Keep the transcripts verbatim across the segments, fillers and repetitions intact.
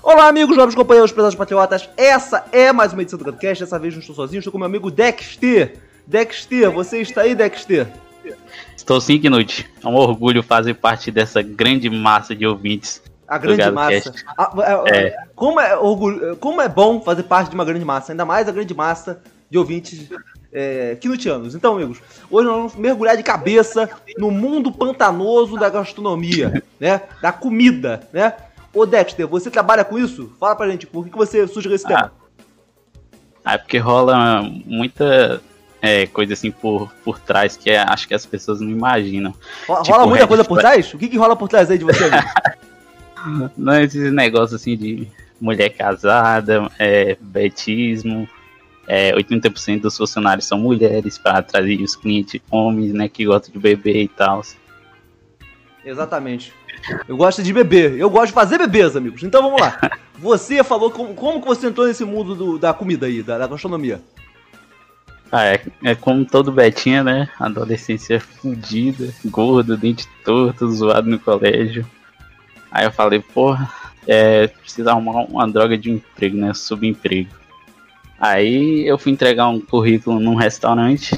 Olá, amigos, novos companheiros, pesados patriotas. Essa é mais uma edição do Cast. Dessa vez não estou sozinho, estou com meu amigo Dexter. Dexter, você está aí, Dexter? Estou sim, Knut. É um orgulho fazer parte dessa grande massa de ouvintes. A grande massa. A, a, é. Como, é orgulho, como é bom fazer parte de uma grande massa, ainda mais a grande massa de ouvintes é, knutianos. Então, amigos, hoje nós vamos mergulhar de cabeça no mundo pantanoso da gastronomia, né? Da comida, né? Ô Dexter, você trabalha com isso? Fala pra gente, por que você sugeriu esse tema? Ah, é porque rola muita é, coisa assim por, por trás que é, acho que as pessoas não imaginam. Rola tipo, muita coisa por trás? O que, que rola por trás aí de você, amigo? Não, esses negócios assim de mulher casada, é, betismo, é, oitenta por cento dos funcionários são mulheres para atrair os clientes homens, né, que gostam de beber e tal. Exatamente. Eu gosto de beber. Eu gosto de fazer bebês, amigos. Então vamos lá. Você falou como, como que você entrou nesse mundo do, da comida aí, da, da gastronomia? Ah, é, é como todo Betinha, né? Adolescência fudida, gordo, dente torto, zoado no colégio. Aí eu falei, porra, é, preciso arrumar uma droga de emprego, né? Subemprego. Aí eu fui entregar um currículo num restaurante.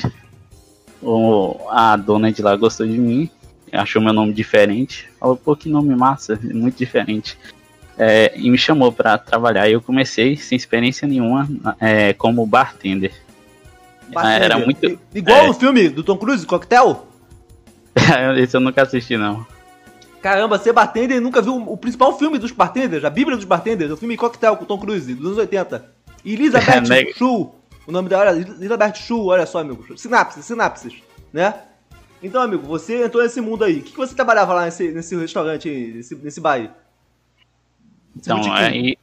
O, a dona de lá gostou de mim. Achou meu nome diferente. Falou, pô, que nome massa, muito diferente. É, e me chamou pra trabalhar. E eu comecei, sem experiência nenhuma, é, como bartender. bartender. Era muito... Igual é... o filme do Tom Cruise, Coquetel? Esse eu nunca assisti, não. Caramba, você é bartender e nunca viu o principal filme dos bartenders, a Bíblia dos bartenders, o filme Coquetel com o Tom Cruise, dos anos oitenta. Elizabeth é, Shue, o nome dela era Elizabeth Shue, olha só, amigos. Sinapses, sinapses, né? Então, amigo, você entrou nesse mundo aí. O que, que você trabalhava lá nesse, nesse restaurante aí, nesse, nesse bar aí? Então, aí...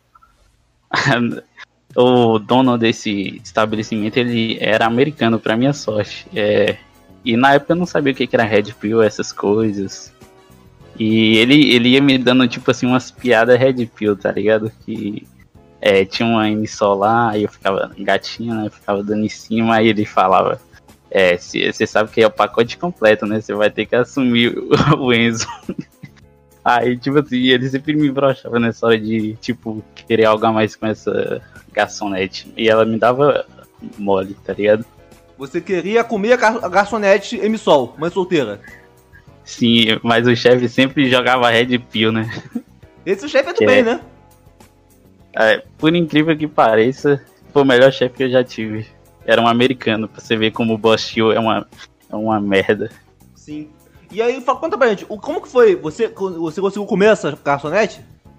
o dono desse estabelecimento, ele era americano, pra minha sorte. É... E na época eu não sabia o que era Red Pill, essas coisas. E ele, ele ia me dando, tipo assim, umas piadas Red Pill, tá ligado? Que é, tinha uma emissora lá, aí eu ficava gatinho, né? Eu ficava dando em cima, aí ele falava... É, você sabe que é o pacote completo, né? Você vai ter que assumir o, o Enzo. Aí, tipo assim, ele sempre me broxava nessa hora de, tipo, querer algo a mais com essa garçonete. E ela me dava mole, tá ligado? Você queria comer a, gar a garçonete emissol, mãe solteira? Sim, mas o chefe sempre jogava Red Pill, né? Esse chefe é do que bem, é... né? É, por incrível que pareça, foi o melhor chefe que eu já tive. Era um americano, pra você ver como o Boss Hill é uma, é uma merda. Sim. E aí, conta pra gente, como que foi? Você, você conseguiu comer essa garçonete?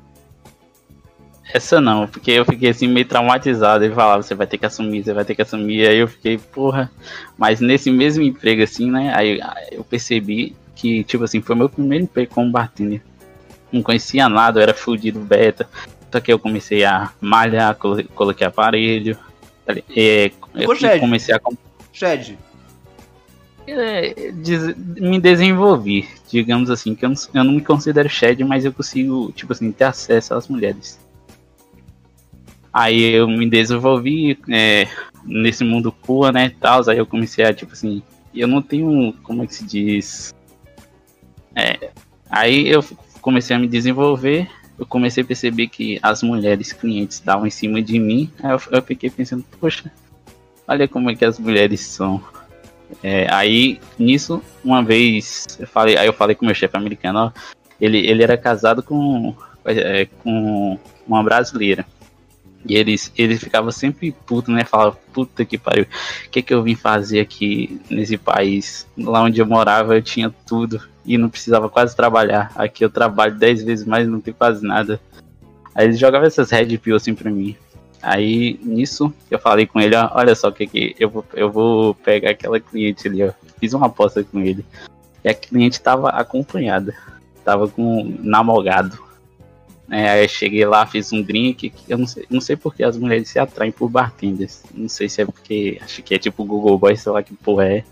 Essa não, porque eu fiquei assim meio traumatizado. Ele falava, você vai ter que assumir, você vai ter que assumir. Aí eu fiquei, porra. Mas nesse mesmo emprego assim, né, aí eu percebi que, tipo assim, foi meu primeiro emprego como bartender. Não conhecia nada, eu era fudido beta. Só que eu comecei a malhar, coloquei aparelho. É, eu Shed. comecei a Shed. É, des, me desenvolvi, digamos assim, que eu não, eu não me considero Shed, mas eu consigo, tipo assim, ter acesso às mulheres. Aí eu me desenvolvi é, nesse mundo pua, né, tal, aí eu comecei a, tipo assim, eu não tenho, como é que se diz, é, aí eu comecei a me desenvolver. Eu comecei a perceber que as mulheres clientes estavam em cima de mim. Aí eu, eu fiquei pensando, poxa, olha como é que as mulheres são. É, aí, nisso, uma vez, eu falei, aí eu falei com o meu chefe americano, ó, ele, ele era casado com, é, com uma brasileira. E eles, eles ficavam sempre puto, né? Falavam, puta que pariu, o que que eu vim fazer aqui nesse país? Lá onde eu morava eu tinha tudo e não precisava quase trabalhar. Aqui eu trabalho dez vezes mais e não tenho quase nada. Aí eles jogavam essas Red Pill assim pra mim. Aí nisso eu falei com ele, ó, olha só o que que eu vou, eu vou pegar aquela cliente ali, ó. Fiz uma aposta com ele. E a cliente tava acompanhada, tava com um namorado. É, aí eu cheguei lá, fiz um drink, que eu não sei, não sei porque as mulheres se atraem por bartenders. Não sei se é porque, acho que é tipo Google Boy, sei lá que porra é.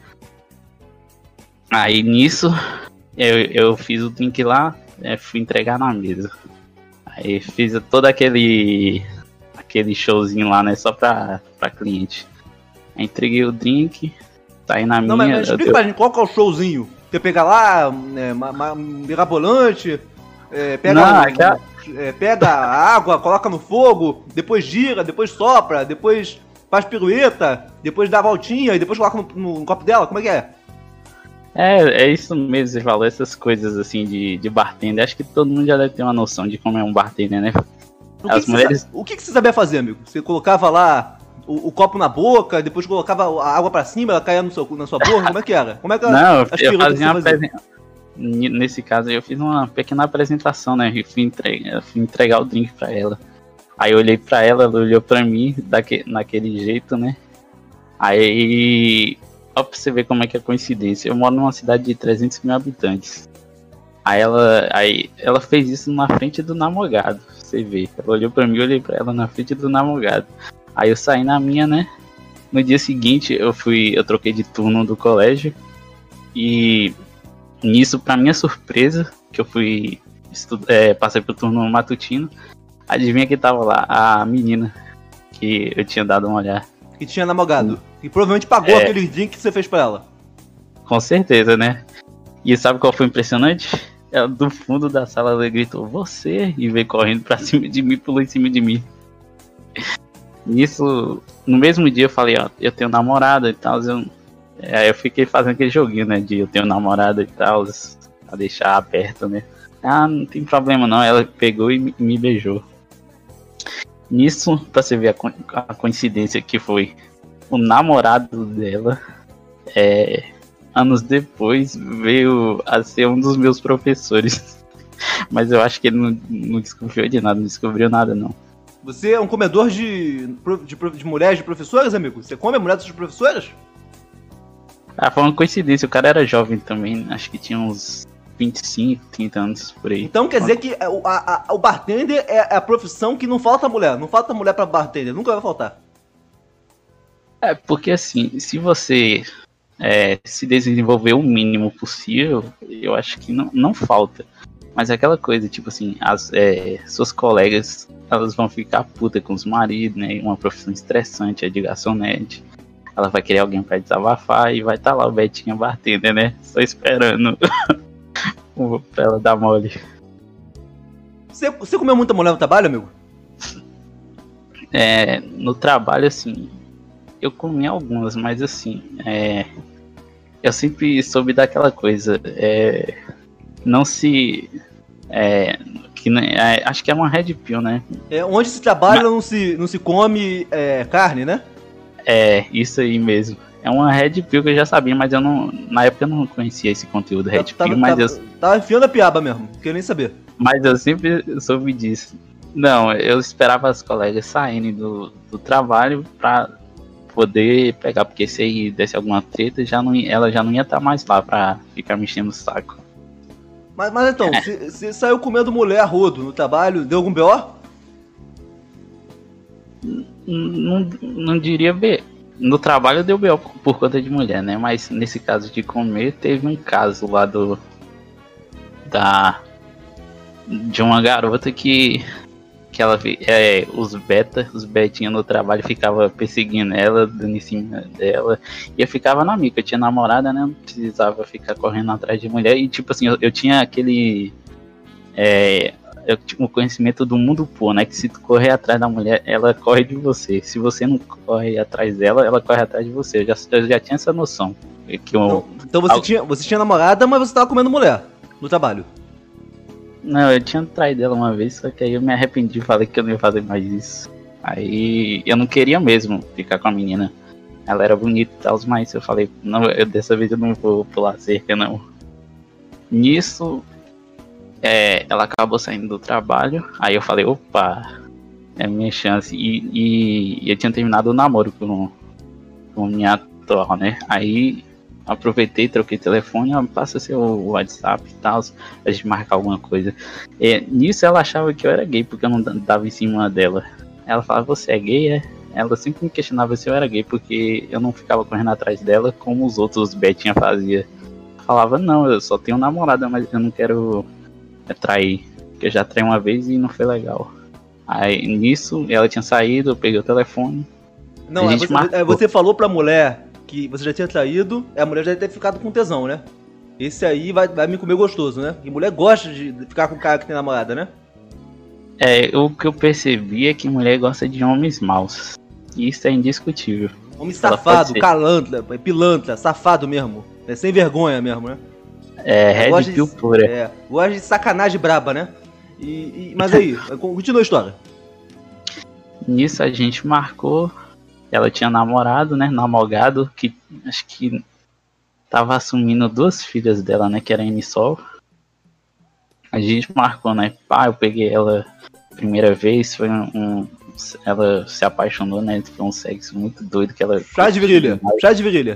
Aí nisso, eu, eu fiz o drink lá, é, fui entregar na mesa. Aí fiz todo aquele aquele showzinho lá, né, só pra, pra cliente. Aí entreguei o drink, saí na não, minha... Não, mas explica eu... pra gente, qual que é o showzinho? Você pegar lá, é, ma, ma, mirabolante... É, pega, Não, um, aquela... é, pega a água, coloca no fogo, depois gira, depois sopra, depois faz pirueta, depois dá a voltinha e depois coloca no, no, no copo dela? Como é que é? É, é isso mesmo, você falou, essas coisas assim de, de bartender. Acho que todo mundo já deve ter uma noção de como é um bartender, né? O que, As que, mulheres... você, o que, que você sabia fazer, amigo? Você colocava lá o, o copo na boca, depois colocava a água pra cima, ela caía no seu, na sua boca? Como é que era? Como é que Não, as eu piruetas fazia uma você fazia? apresen- Nesse caso aí eu fiz uma pequena apresentação, né? Eu fui entregar, eu fui entregar o drink pra ela. Aí eu olhei pra ela, ela olhou pra mim daque, naquele jeito, né? Aí, ó, pra você ver como é que é coincidência. Eu moro numa cidade de trezentos mil habitantes. Aí ela, aí ela fez isso na frente do namorado. Você vê. Ela olhou pra mim, eu olhei pra ela na frente do namorado. Aí eu saí na minha, né? No dia seguinte eu fui, eu troquei de turno do colégio. E nisso, pra minha surpresa, que eu fui estu- é, passei pro turno matutino. Adivinha que tava lá? A menina que eu tinha dado uma olhada. Que tinha namorado. E provavelmente pagou É. aquele drink que você fez pra ela. Com certeza, né? E sabe qual foi impressionante? Ela, do fundo da sala, ela gritou, você! E veio correndo pra cima de mim, pulou em cima de mim. Nisso, no mesmo dia eu falei, ó, eu tenho namorada e tal. Eu, aí eu fiquei fazendo aquele joguinho, né? De eu tenho namorada e tal, pra deixar aberto, né? Ah, não tem problema não. Ela pegou e me, me beijou. Nisso, pra você ver a, co- a coincidência que foi, o namorado dela, é, anos depois, veio a ser um dos meus professores. Mas eu acho que ele não, não desconfiou de nada, não descobriu nada não. Você é um comedor de, de, de mulheres de professoras, amigo? Você come a mulher das professoras? Ah, foi uma coincidência, o cara era jovem também, acho que tinha uns vinte e cinco, trinta anos por aí. Então quer dizer que o, a, a, o bartender é a profissão que não falta mulher. Não falta mulher pra bartender, nunca vai faltar. É, porque assim, se você é, se desenvolver o mínimo possível, eu acho que não, não falta. Mas é aquela coisa, tipo assim, as é, suas colegas, elas vão ficar puta com os maridos, né? Uma profissão estressante, é de garçonete. Ela vai querer alguém pra desabafar e vai estar tá lá o Betinho bartender, né? Só esperando pra ela dar mole. Você, você comeu muita mulher no trabalho, amigo? É, no trabalho, assim, eu comi algumas, mas assim, é, eu sempre soube daquela coisa, é, não se, é, que, é, acho que é uma red pill, né? É, onde se trabalha mas... não, se, não se come é, carne, né? É, isso aí mesmo. É uma red pill que eu já sabia, mas eu não, na época eu não conhecia esse conteúdo red tá, pill, tá, mas tá, eu... Tava enfiando a piaba mesmo, queria nem saber. Mas eu sempre soube disso. Não, eu esperava as colegas saírem do, do trabalho pra poder pegar, porque se aí desse alguma treta, já não, ela já não ia estar mais lá pra ficar me enchendo o saco. Mas, mas então, você é. saiu comendo mulher a rodo no trabalho, deu algum B O? Não, não diria B. No trabalho deu B O por conta de mulher, né? Mas nesse caso de comer, teve um caso lá do... Da... De uma garota que... Que ela... É, os beta, os betinhos no trabalho ficavam perseguindo ela, dando em cima dela. E eu ficava na mica, eu tinha namorada, né? Não precisava ficar correndo atrás de mulher. E tipo assim, eu, eu tinha aquele... É... Eu tinha um conhecimento do mundo pô, né? Que se tu correr atrás da mulher, ela corre de você. Se você não corre atrás dela, ela corre atrás de você. Eu já, eu já tinha essa noção. Que eu, então, então você, algo... tinha, você tinha namorada, mas você tava comendo mulher no trabalho? Não, eu tinha traído ela uma vez, só que aí eu me arrependi e falei que eu não ia fazer mais isso. Aí eu não queria mesmo ficar com a menina. Ela era bonita e tal, mas eu falei, não, eu, dessa vez eu não vou pular cerca, não. Nisso... É, ela acabou saindo do trabalho, aí eu falei, opa, é a minha chance. E, e, e eu tinha terminado o namoro com, com minha atual, né? Aí aproveitei, troquei telefone, ó, passa seu WhatsApp e tal, a gente marcar alguma coisa. E, nisso ela achava que eu era gay, porque eu não dava em cima dela. Ela falava, você é gay, é? Ela sempre me questionava se eu era gay, porque eu não ficava correndo atrás dela como os outros Betinha faziam. Falava, não, eu só tenho namorada, mas eu não quero... É trair, que eu já traí uma vez e não foi legal. Aí nisso ela tinha saído, eu peguei o telefone. Não, é você, é, você falou pra mulher que você já tinha traído, a mulher já deve ter ficado com tesão, né? Esse aí vai, vai me comer gostoso, né? E mulher gosta de ficar com o cara que tem namorada, né? É, o que eu percebi é que mulher gosta de homens maus. E isso é indiscutível. Homem safado, calantra, pilantra, safado mesmo. É sem vergonha mesmo, né? É, red pill pura. É, gosta de sacanagem braba, né? E, e, mas aí, continua a história. Nisso a gente marcou. Ela tinha namorado, né? Namorado, que acho que tava assumindo duas filhas dela, né? Que era M-Sol. A gente marcou, né? Pá, eu peguei ela a primeira vez, foi um, um. Ela se apaixonou, né? Foi um sexo muito doido que ela. Chá de virilha, chá de virilha.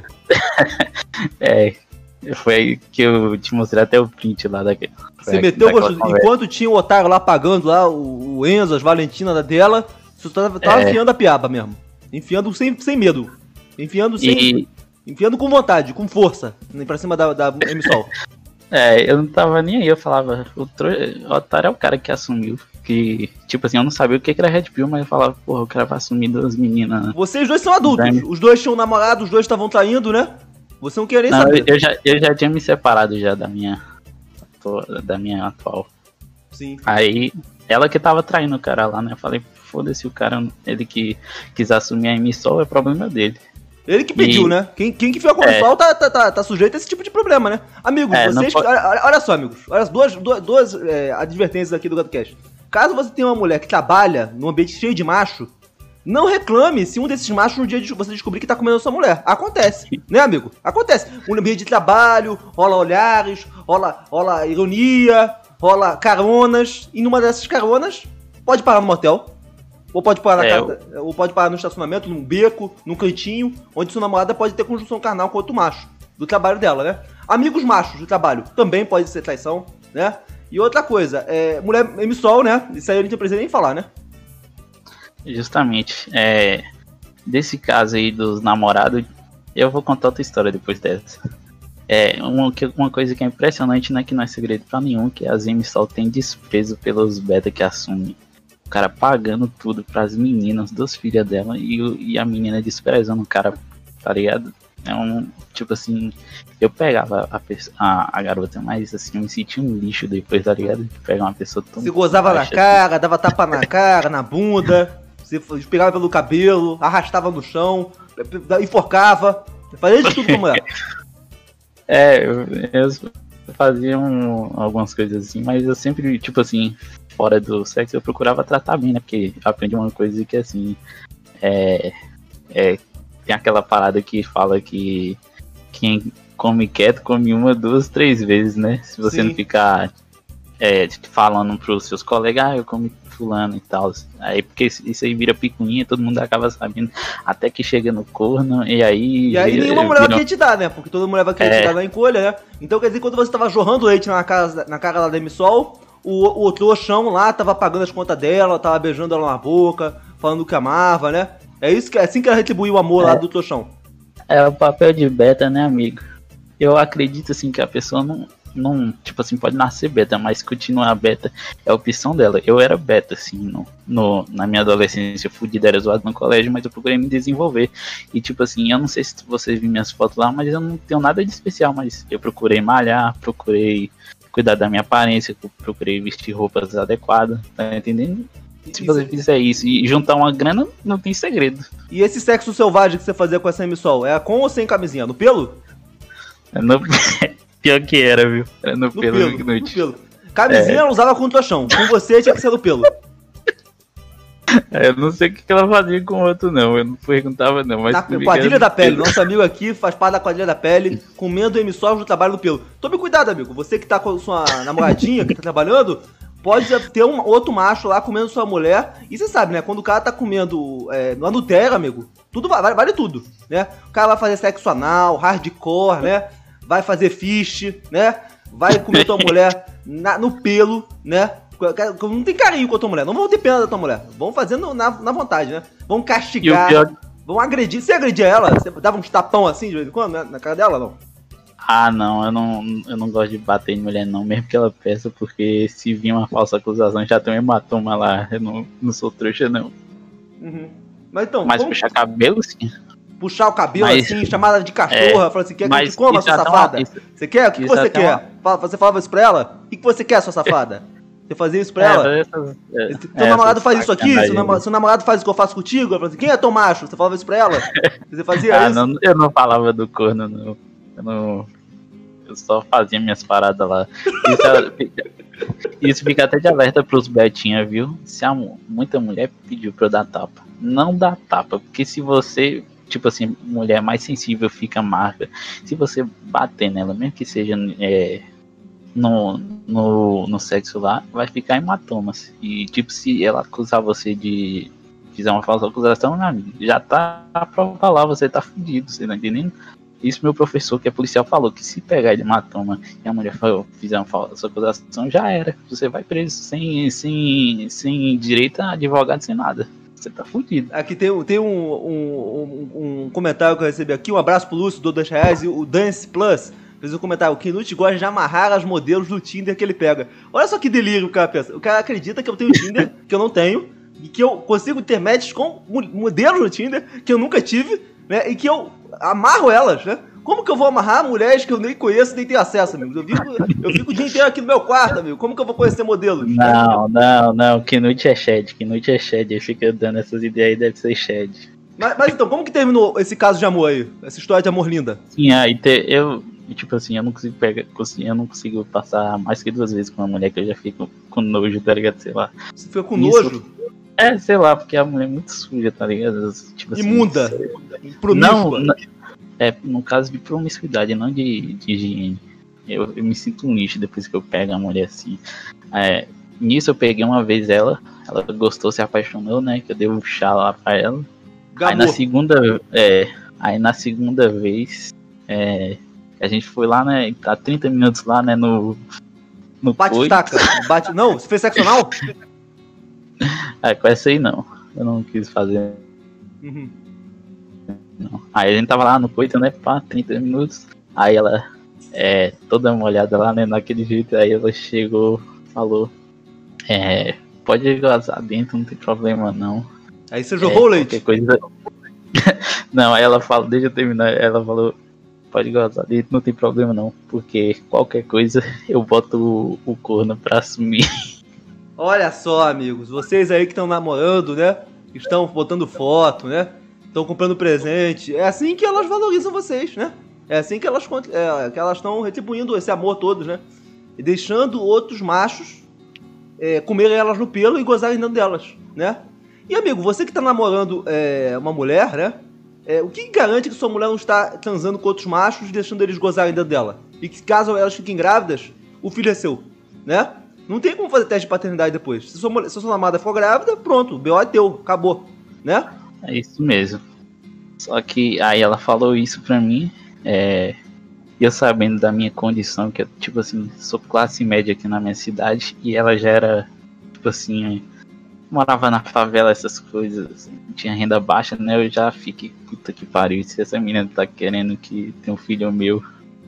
É. Foi aí que eu te mostrei até o print lá daquele. Você meteu gostoso. Enquanto tinha o otário lá pagando lá, o, o Enzo, as Valentinas da dela, você tava, tava é. enfiando a piaba mesmo. Enfiando sem, sem medo. Enfiando sem. E... Enfiando com vontade, com força. Pra cima da, da M-Sol. É, eu não tava nem aí, eu falava, o, tro... o otário é o cara que assumiu. Que, tipo assim, eu não sabia o que era Red Pill, mas eu falava, porra, o cara vai assumir duas meninas. Vocês dois são adultos. Daí... Os dois tinham namorado, os dois estavam traindo, né? Você não queria nem não, saber. Eu já, eu já tinha me separado já da minha. Da minha atual. Sim. Aí, ela que tava traindo o cara lá, né? Eu falei, foda-se o cara, ele que quis assumir a M-Sol, é problema dele. Ele que pediu, e... né? Quem, quem que fica com o sol tá, tá, tá, tá sujeito a esse tipo de problema, né? Amigos, é, vocês. Pode... Olha, olha só, amigos. Olha as duas, duas, duas é, advertências aqui do GatoCast. Caso você tenha uma mulher que trabalha num ambiente cheio de macho, não reclame se um desses machos no dia de você descobrir que tá comendo a sua mulher. Acontece, né, amigo? Acontece. Um ambiente de trabalho, rola olhares, rola, rola ironia, rola caronas. E numa dessas caronas, pode parar no motel. Ou pode parar na é, casa, eu... ou pode parar no estacionamento, num beco, num cantinho, onde sua namorada pode ter conjunção carnal com outro macho, do trabalho dela, né? Amigos machos do trabalho também pode ser traição, né? E outra coisa, é, mulher M-Sol, né? Isso aí eu não precisa nem falar, né? Justamente. É, desse caso aí dos namorados, eu vou contar outra história depois dessa. É, uma, uma coisa que é impressionante, né? Que não é segredo pra nenhum, que as M-Sol têm desprezo pelos beta que assumem. O cara pagando tudo pras meninas, duas filhas dela, e, e a menina desprezando o cara, tá ligado? É um, tipo assim, eu pegava a, a, a garota, mas assim, eu me sentia um lixo depois, tá ligado? De pegar uma pessoa tão... Você gozava na cara, assim. Dava tapa na cara, na bunda, você pegava pelo cabelo, arrastava no chão, enforcava, fazia de tudo com a mulher. É, eu, eu fazia um, algumas coisas assim, mas eu sempre, tipo assim... Fora do sexo, eu procurava tratar bem, né? Porque eu aprendi uma coisa que, assim, é, é, tem aquela parada que fala que quem come quieto come uma, duas, três vezes, né? Se você Sim. não ficar é, falando pros seus colegas, ah, eu como fulano e tal. Aí, porque isso aí vira picuinha, todo mundo acaba sabendo, até que chega no corno, e aí... E aí vira, nenhuma mulher vira... vai querer te dar, né? Porque toda mulher vai querer é... te dar na encolha, né? Então, quer dizer, quando você tava jorrando leite na cara, na cara lá da M-Sol... O, o trouxão lá tava pagando as contas dela, tava beijando ela na boca, falando que amava, né? É isso que, é assim que ela retribuiu o amor é, lá do trouxão. É o papel de beta, né, amigo? Eu acredito, assim, que a pessoa não, não tipo assim, pode nascer beta, mas continuar beta é a opção dela. Eu era beta, assim, no, no, na minha adolescência, eu fudido, era zoado no colégio, mas eu procurei me desenvolver. E, tipo assim, eu não sei se vocês viram minhas fotos lá, mas eu não tenho nada de especial, mas eu procurei malhar, procurei... cuidar da minha aparência, procurei vestir roupas adequadas, tá entendendo? Se você fizer isso e juntar uma grana, não tem segredo. E esse sexo selvagem que você fazia com essa M-Sol, é com ou sem camisinha? No pelo? É no... Pior que era, viu? Era no, no pelo. pelo no pelo. Camisinha é. Ela usava com o trouxão, com você tinha que ser no pelo. Eu não sei o que ela fazia com o outro, não. Eu não perguntava, não. Mas na quadrilha da pele. Nosso amigo aqui faz parte da quadrilha da pele, comendo M-Sol do trabalho do pelo. Tome cuidado, amigo. Você que tá com sua namoradinha, que tá trabalhando, pode ter um outro macho lá comendo sua mulher. E você sabe, né? Quando o cara tá comendo é, no adultério, amigo, tudo vale, vale tudo, né? O cara vai fazer sexo anal, hardcore, né? Vai fazer fish, né? Vai comer tua mulher na, no pelo, né? Não tem carinho com a tua mulher, não vão ter pena da tua mulher. Vão fazendo na, na vontade, né? Vão castigar, pior... vão agredir. Você agredia ela? Você dava uns tapão assim de vez em quando, né? Na cara dela, não? Ah, não, eu não, eu não gosto de bater em mulher, não, mesmo que ela peça, porque se vir uma falsa acusação, já tem um hematoma lá. Eu não, não sou trouxa, não. Uhum. Mas então. Mas como... puxar cabelo, sim. puxar o cabelo Mas- assim, chamar ela de cachorra, é, falar assim, quer que eu mas te coma, isso sua até safada? uma- isso- Você quer? O que, que isso você até quer? uma- Fala- Você falava isso pra ela? O que, que você quer, sua safada? Você fazia isso pra É, ela? essas- é, Seu essas namorado faz isso aqui? Seu, sacanagem nama- aí. seu namorado faz o que eu faço contigo? Ela fala assim, quem é teu macho? Você falava isso pra ela? Você fazia Ah, isso? não, eu não falava do corno, não. Eu não. Eu só fazia minhas paradas lá. Isso, é- fica, isso fica até de alerta pros Betinha, viu? Se a, mu- muita mulher pediu pra eu dar tapa. Não dá tapa, porque se você. Tipo assim, mulher mais sensível fica marca. Se você bater nela, mesmo que seja é, no, no, no sexo lá, vai ficar hematomas. E tipo, se ela acusar você de fizer uma falsa acusação, meu amigo, já tá a prova lá, você tá fudido, você tá entendendo? Isso meu professor, que é policial, falou que se pegar de hematoma e a mulher fa- fizer uma falsa acusação, já era. Você vai preso sem, sem, sem direito a advogado, sem nada. Você tá fudido. Aqui tem, um- tem um, um, um- um comentário que eu recebi aqui, um abraço pro Lúcio, do dois reais, e o Dance Plus fez um comentário, o Knut gosta de amarrar as modelos do Tinder que ele pega. Olha só que delírio o cara pensa. O cara acredita que eu tenho Tinder, que eu não tenho, e que eu consigo ter matches com mo- modelos no Tinder, que eu nunca tive, né, e que eu amarro elas, né? Como que eu vou amarrar mulheres que eu nem conheço nem tenho acesso, amigo? Eu fico, eu fico o dia inteiro aqui no meu quarto, amigo. Como que eu vou conhecer modelos? Não, não, não. Knut é Shed. Knut é Shed. Ele fica dando essas ideias aí, deve ser Shed. Mas, mas então, como que terminou esse caso de amor aí? Essa história de amor linda? Sim, aí te, eu, tipo assim, eu não consigo pegar, consigo- eu não consigo passar mais que duas vezes com uma mulher que eu já fico com nojo, tá ligado? Sei lá. Você fica com Isso. nojo? É, sei lá, porque a mulher é muito suja, tá ligado? Tipo assim, Imunda? sei- Promíscua? Não, não, é no caso de promiscuidade, não de, de higiene. Eu, eu me sinto um lixo depois que eu pego a mulher assim. É, nisso eu peguei uma vez ela, ela gostou, se apaixonou, né? Que eu dei um chá lá pra ela. Aí na Gamor. segunda, é, aí na segunda vez, é, a gente foi lá, né? Tá trinta minutos lá, né? No, no Bate coito. taca. Bate... Não, você fez sexo anal? Ah, com essa aí não. Eu não quis fazer. Uhum. Não. Aí a gente tava lá no coito, né? Pá, trinta minutos. Aí ela, é, toda molhada lá, né? Naquele jeito. Aí ela chegou, falou: É, pode gozar dentro, não tem problema não. Aí você jogou o É, leite. qualquer coisa. Não, aí ela falou, deixa eu terminar. Ela falou: Pode gozar dentro, não tem problema não. Porque qualquer coisa eu boto o, o corno pra assumir. Olha só, amigos. Vocês aí que estão namorando, né? Que estão botando foto, né? Estão comprando presente. É assim que elas valorizam vocês, né? É assim que elas cont- é, que elas estão retribuindo esse amor todo, né? E deixando outros machos é, comerem elas no pelo e gozarem dentro delas, né? E, amigo, você que tá namorando é, uma mulher, né? É, o que garante que sua mulher não está transando com outros machos, deixando eles gozarem dentro dela? E que caso elas fiquem grávidas, o filho é seu, né? Não tem como fazer teste de paternidade depois. Se sua, mulher, se sua namorada for grávida, pronto, o B O é teu, acabou, né? É isso mesmo. Só que aí ela falou isso pra mim, é, eu sabendo da minha condição, que eu, tipo assim, sou classe média aqui na minha cidade, e ela já era, tipo assim, morava na favela, essas coisas, assim, tinha renda baixa, né? Eu já fiquei, puta que pariu, se essa menina tá querendo que tenha um filho meu,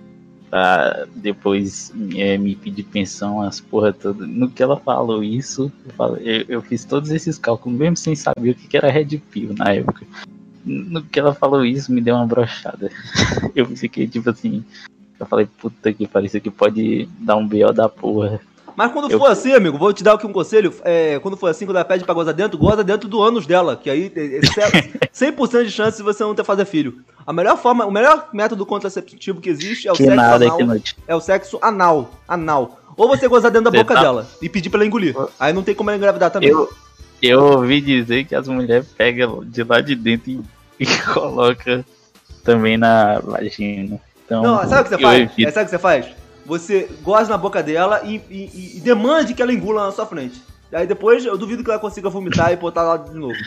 pra depois é, me pedir pensão, as porra toda. No que ela falou isso, eu, falei, eu, eu fiz todos esses cálculos, mesmo sem saber o que, que era Red Pill na época. No que ela falou isso, me deu uma brochada. Eu fiquei tipo assim, eu falei, puta que pariu, isso aqui pode dar um B O da porra. Mas quando Eu- for assim, amigo, vou te dar aqui um conselho. É, quando for assim, quando ela pede pra gozar dentro, goza dentro do ânus dela. Que aí é cem por cento de chance de você não ter fazer filho. A melhor forma, o melhor método contraceptivo que existe é o Que sexo nada, anal. que noite. É o sexo anal. Anal. Ou você gozar dentro da Você boca tá- dela e pedir pra ela engolir. Aí não tem como ela engravidar também. Eu, eu ouvi dizer que as mulheres pegam de lá de dentro e, e colocam também na vagina. Então, Não, sabe o que você eu faz? evito. É, sabe o que você faz? Você goza na boca dela e, e- e- e demande que ela engula na sua frente. Aí depois eu duvido que ela consiga vomitar e botar lá de novo.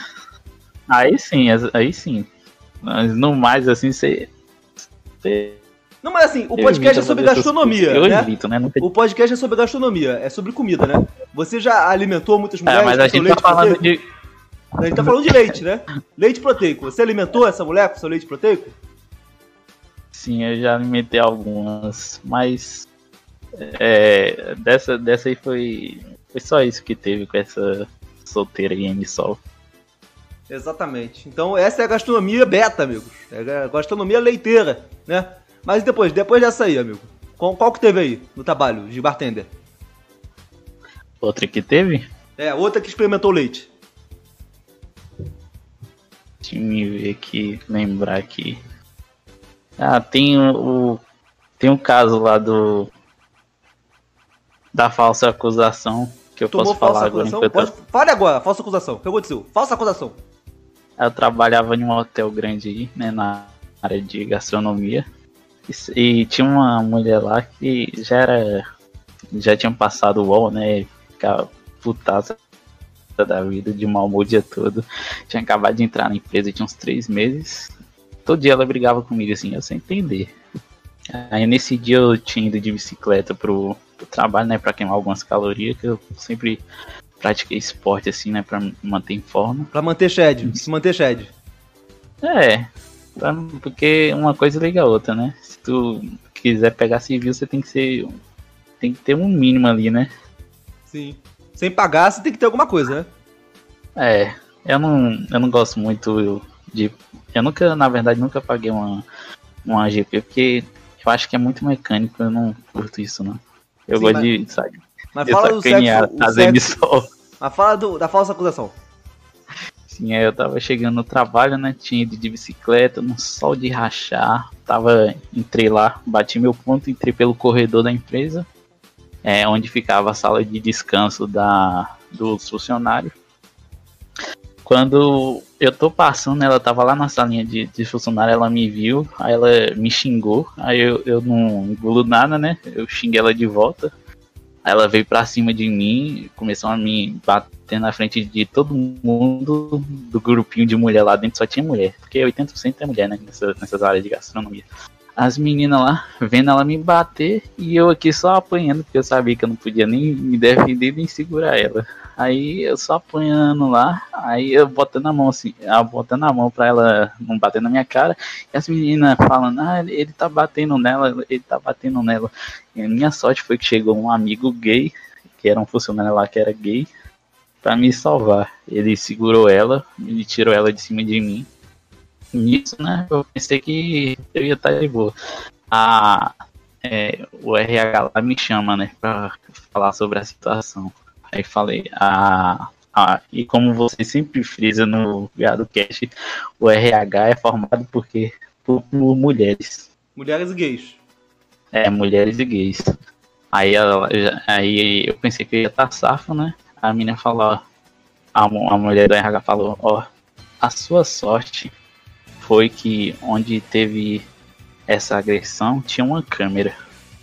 Aí sim, as- aí sim. Mas no mais assim, você. você Não, mas assim, o evita podcast é sobre fazer essas gastronomia, coisas. Eu né? evito, né? Nunca... O podcast é sobre gastronomia, é sobre comida, né? Você já alimentou muitas É, mulheres mas com a seu gente leite tá falando proteico? de. A gente tá falando de leite, né? Leite proteico. Você alimentou essa mulher com seu leite proteico? Sim, eu já alimentei algumas, mas é, dessa, dessa aí foi, foi só isso que teve com essa solteira aí, M-Sol. Exatamente. Então essa é a gastronomia beta, amigos. É a gastronomia leiteira, né? Mas depois, depois dessa aí, amigo. Qual, qual que teve aí no trabalho de bartender? Outra que teve? É, outra que experimentou leite. Deixa eu me ver aqui, lembrar aqui. Ah, tem o... Tem um caso lá do... Da falsa acusação. Que eu Tomou posso falsa falar acusação? agora. Pode... Fale agora, falsa acusação. O que aconteceu? Falsa acusação. Eu trabalhava em um hotel grande aí, né, na área de gastronomia. E, e tinha uma mulher lá que já era... Já tinha passado o U O L, né, ficava putaça da vida, de mau humor o dia todo. Tinha acabado de entrar na empresa, tinha uns três meses. Todo dia ela brigava comigo, assim, eu sem entender. Aí nesse dia eu tinha ido de bicicleta pro, pro trabalho, né, pra queimar algumas calorias, que eu sempre pratiquei esporte, assim, né, pra me manter em forma. Pra manter shed, se manter shed. É, pra, porque uma coisa liga a outra, né? Se tu quiser pegar civil, você tem que ser... Tem que ter um mínimo ali, né? Sim. Sem pagar, você tem que ter alguma coisa, né? É, eu não, eu não gosto muito de... Eu nunca, na verdade, nunca paguei uma, uma G P, porque eu acho que é muito mecânico, eu não curto isso, não. Eu Sim, gosto mas, de, sabe, mas de fala do sacanear sexo, as sexo, emissoras. mas fala do, da falsa acusação. Sim, aí eu tava chegando no trabalho, né, tinha ido de bicicleta, no sol de rachar, tava, entrei lá, bati meu ponto, entrei pelo corredor da empresa, é, onde ficava a sala de descanso da, dos funcionários. Quando eu tô passando, ela tava lá na salinha de, de funcionário, ela me viu, aí ela me xingou, aí eu, eu não engulo nada, né, eu xinguei ela de volta. Aí ela veio pra cima de mim, começou a me bater na frente de todo mundo do grupinho de mulher lá dentro, só tinha mulher, porque oitenta por cento é mulher, né, nessa, nessas áreas de gastronomia. As meninas lá, vendo ela me bater, e eu aqui só apanhando, porque eu sabia que eu não podia nem me defender, nem segurar ela. Aí eu só apanhando lá, aí eu botando a mão assim, eu botando a mão pra ela não bater na minha cara, e as meninas falando, ah, ele, ele tá batendo nela, ele tá batendo nela. E a minha sorte foi que chegou um amigo gay, que era um funcionário lá que era gay, pra me salvar. Ele segurou ela, ele tirou ela de cima de mim. Nisso, né, eu pensei que eu ia estar de boa. A, é, o R H lá me chama, né, pra falar sobre a situação. Aí falei, ah, ah, e como você sempre frisa no Gado Cast, o R H é formado por quê? Por, por mulheres. Mulheres e gays. É, mulheres e gays. Aí, ela, aí eu pensei que eu ia estar safo, né? A menina falou, a, a mulher do R H falou, ó, a sua sorte foi que onde teve essa agressão tinha uma câmera.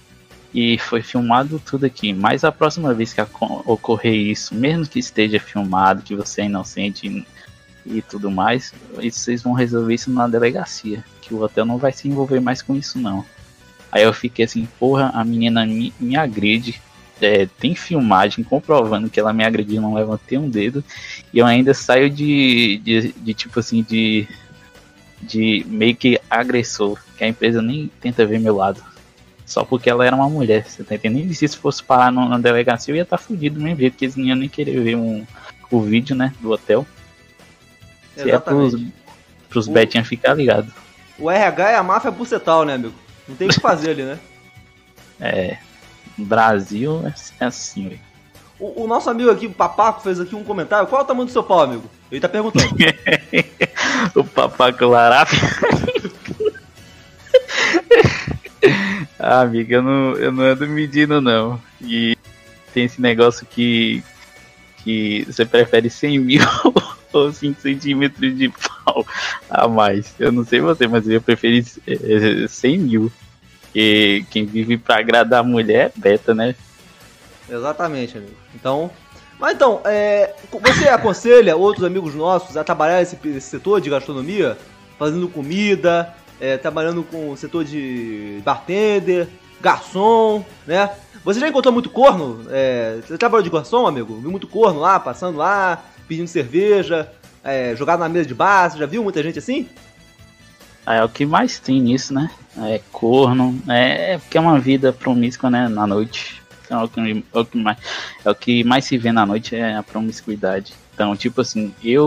E foi filmado tudo aqui. Mas a próxima vez que ocorrer isso, mesmo que esteja filmado, que você é inocente e, e tudo mais, vocês vão resolver isso na delegacia. Que o hotel não vai se envolver mais com isso, não. Aí eu fiquei assim, porra, a menina me, me agride. É, tem filmagem comprovando que ela me agrediu, não levantei um dedo. E eu ainda saio de, de, de tipo assim, de, de meio que agressor. Que a empresa nem tenta ver meu lado. Só porque ela era uma mulher, você tá entendendo? E se isso fosse parar no, na delegacia, eu ia estar tá fudido mesmo, porque eles não iam nem querer ver um, o vídeo, né, do hotel. Se Exatamente. é pros, pros o... betinhos ficar ligado. O R H é a máfia bucetal, né, amigo? Não tem o que fazer ali, né? É, no Brasil é assim, velho. O, o nosso amigo aqui, o Papaco, fez aqui um comentário. Qual é o tamanho do seu pau, amigo? Ele tá perguntando. O Papaco Larap. Ah, amiga, eu não, eu não ando medindo, não. E tem esse negócio que, que você prefere cem mil ou cinco centímetros de pau a mais. Eu não sei você, mas eu preferi é, cem mil. Porque quem vive pra agradar a mulher é beta, né? Exatamente, amigo. Então... Mas então, é, você aconselha outros amigos nossos a trabalhar nesse, nesse setor de gastronomia? Fazendo comida... É, trabalhando com o setor de bartender, garçom, né? Você já encontrou muito corno? É, você trabalhou de garçom, amigo? Viu muito corno lá, passando lá, pedindo cerveja, é, jogado na mesa de bar? Você já viu muita gente assim? É o que mais tem nisso, né? É corno, é, é porque é uma vida promíscua, né? Na noite. Então, é, o que, é, o que mais, é o que mais se vê na noite é a promiscuidade. Então, tipo assim, eu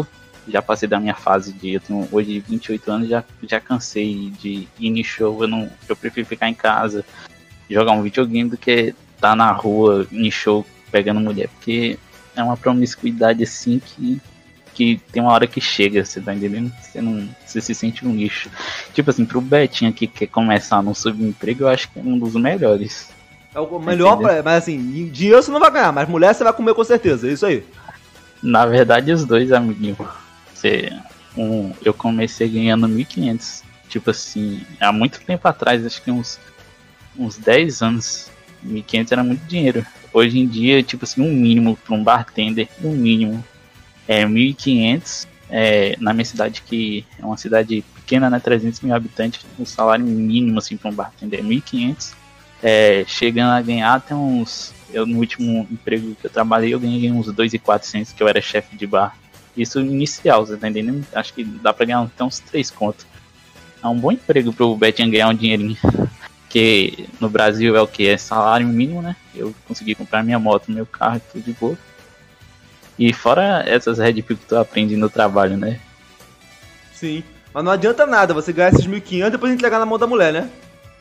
já passei da minha fase de, eu tenho hoje vinte e oito anos, já, já cansei de ir em show, eu, não, eu prefiro ficar em casa, jogar um videogame do que estar na rua, em show, pegando mulher, porque é uma promiscuidade assim que, que tem uma hora que chega, você tá entendendo? Você, não, você se sente um lixo. Tipo assim, pro Betinho que quer começar no subemprego, eu acho que é um dos melhores. É o melhor, pra, mas assim, dinheiro você não vai ganhar, mas mulher você vai comer com certeza, é isso aí. Na verdade, os dois, amiguinho. Você, um, eu comecei ganhando mil e quinhentos. Tipo assim, há muito tempo atrás, acho que uns, uns dez anos, mil e quinhentos era muito dinheiro. Hoje em dia, tipo assim, um mínimo para um bartender, um mínimo é mil e quinhentos. É, na minha cidade, que é uma cidade pequena, né, trezentos mil habitantes, o salário mínimo assim, para um bartender é mil e quinhentos. É, chegando a ganhar até uns... Eu, no último emprego que eu trabalhei, eu ganhei uns dois mil e quatrocentos, que eu era chefe de bar. Isso inicial, você tá entendendo? Acho que dá pra ganhar até uns três contos. É um bom emprego pro Betinho ganhar um dinheirinho. Porque no Brasil é o que? É salário mínimo, né? Eu consegui comprar minha moto, meu carro, tudo de boa. E fora essas Red Pill que tu aprende no trabalho, né? Sim, mas não adianta nada você ganhar esses mil e quinhentos e depois entregar na mão da mulher, né?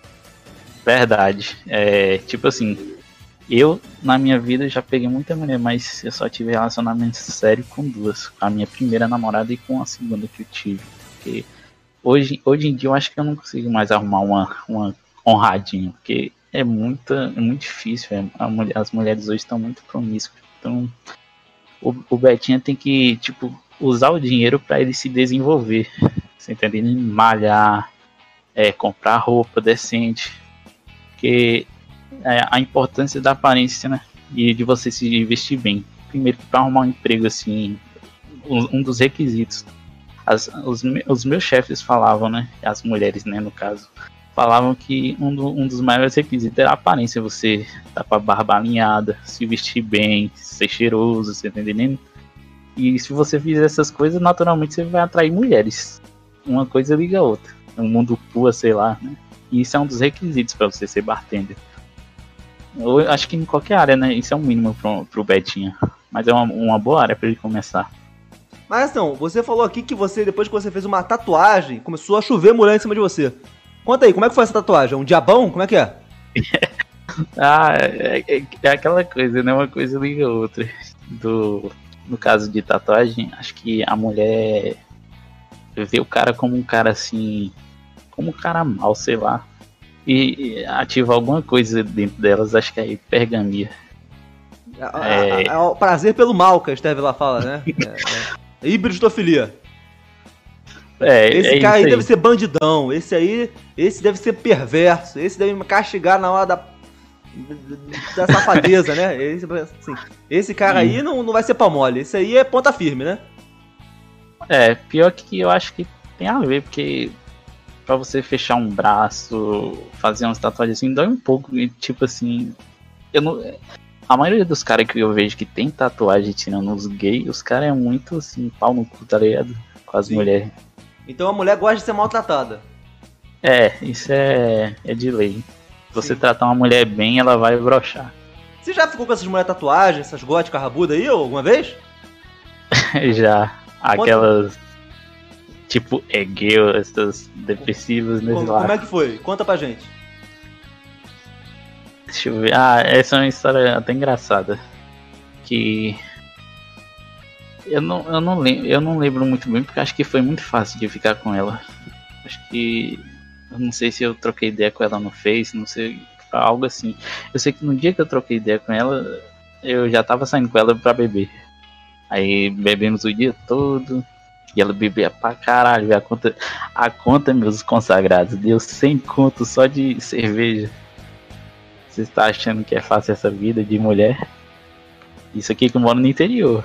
Verdade. É, tipo assim, eu na minha vida já peguei muita mulher, mas eu só tive relacionamento sério com duas. Com a minha primeira namorada e com a segunda que eu tive. Porque hoje, hoje em dia eu acho que eu não consigo mais arrumar uma, uma honradinha, porque é, muita, é muito difícil. É, a mulher, as mulheres hoje estão muito promíscuas. Então o, o Betinho tem que, tipo, usar o dinheiro para ele se desenvolver. Você entendendo? Malhar, é, comprar roupa decente. Porque é, a importância da aparência, né? E de você se vestir bem. Primeiro, para arrumar um emprego assim, um, um dos requisitos. As, os, os meus chefes falavam, né? As mulheres, né, no caso, falavam que um, do, um dos maiores requisitos era a aparência. Você tá com a barba alinhada, se vestir bem, ser cheiroso, você tá entendendo? E se você fizer essas coisas, naturalmente você vai atrair mulheres. Uma coisa liga a outra. Um mundo pua, sei lá, né? E isso é um dos requisitos para você ser bartender. Eu acho que em qualquer área, né? Isso é um mínimo pro, pro Betinho. Mas é uma, uma boa área para ele começar. Mas não, você falou aqui que você, depois que você fez uma tatuagem, começou a chover mulher em cima de você. Conta aí, como é que foi essa tatuagem? Um diabão? Como é que é? ah, é, é, é aquela coisa, né? Uma coisa liga a outra. Do, no caso de tatuagem, acho que a mulher vê o cara como um cara assim... como um cara mal, sei lá. E, e ativa alguma coisa dentro delas, acho que é hipergamia. É, é... é o prazer pelo mal que a Esteve lá fala, né? É, é. Hibristofilia. É, esse é cara aí, aí deve ser bandidão, esse aí, esse deve ser perverso, esse deve me castigar na hora da, da safadeza, né? Esse, assim, esse cara Sim. aí não, não vai ser pau mole, esse aí é ponta firme, né? É, pior que eu acho que tem a ver, porque pra você fechar um braço, fazer umas tatuagens assim, dói um pouco. E tipo assim, eu não, a maioria dos caras que eu vejo que tem tatuagem tirando os gays, os caras é muito assim, pau no cu, tá ligado? Com as Sim. mulheres. Então a mulher gosta de ser maltratada. É, isso é, é de lei. Se você Sim. tratar uma mulher bem, ela vai broxar. Você já ficou com essas mulheres tatuagens, essas góticas rabudas aí, alguma vez? Já. Aquelas... tipo, egueu, essas depressivas, né? Como, como é que foi? Conta pra gente. Deixa eu ver. Ah, essa é uma história até engraçada. Que... Eu não, eu, não lembro, eu não lembro muito bem, porque acho que foi muito fácil de ficar com ela. Acho que... Eu não sei se eu troquei ideia com ela no Face, não sei... Algo assim. Eu sei que no dia que eu troquei ideia com ela, eu já tava saindo com ela pra beber. Aí bebemos o dia todo... E ela bebia pra caralho, a conta, a conta, meus consagrados, deu cem contos só de cerveja. Você está achando que é fácil essa vida de mulher? Isso aqui que eu moro no interior.